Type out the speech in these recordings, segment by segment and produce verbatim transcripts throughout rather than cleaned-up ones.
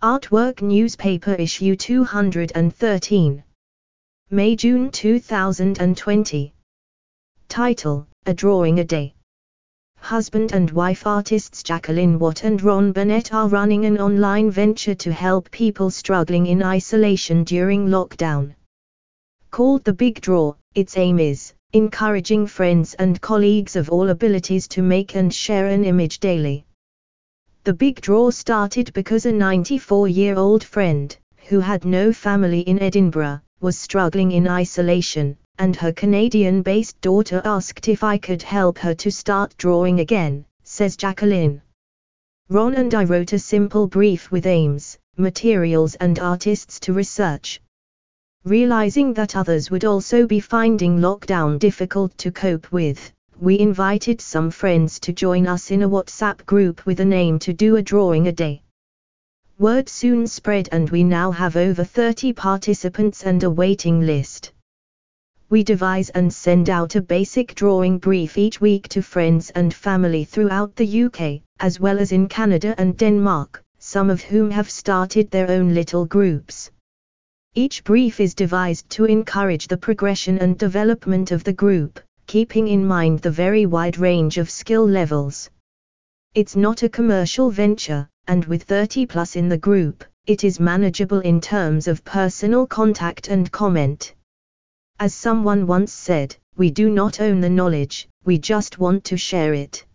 Artwork Newspaper Issue two hundred thirteen. May-June two thousand twenty. Title: A Drawing a Day. Husband and wife artists Jacqueline Watt and Ron Burnett are running an online venture to help people struggling in isolation during lockdown. Called The Big Draw, its aim is encouraging friends and colleagues of all abilities to make and share an image daily. The Big Draw started because a ninety-four-year-old friend, who had no family in Edinburgh, was struggling in isolation, and her Canadian-based daughter asked if I could help her to start drawing again, says Jacqueline. Ron and I wrote a simple brief with aims, materials and artists to research. Realizing that others would also be finding lockdown difficult to cope with, we invited some friends to join us in a WhatsApp group with an aim to do a drawing a day. Word soon spread and we now have over thirty participants and a waiting list. We devise and send out a basic drawing brief each week to friends and family throughout the U K, as well as in Canada and Denmark, some of whom have started their own little groups. Each brief is devised to encourage the progression and development of the group, keeping in mind the very wide range of skill levels. It's not a commercial venture, and with thirty plus in the group, it is manageable in terms of personal contact and comment. As someone once said, we do not own the knowledge, we just want to share it.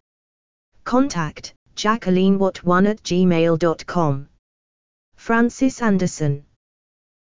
Contact Jacqueline Watt one at gmail dot com. Francis Anderson.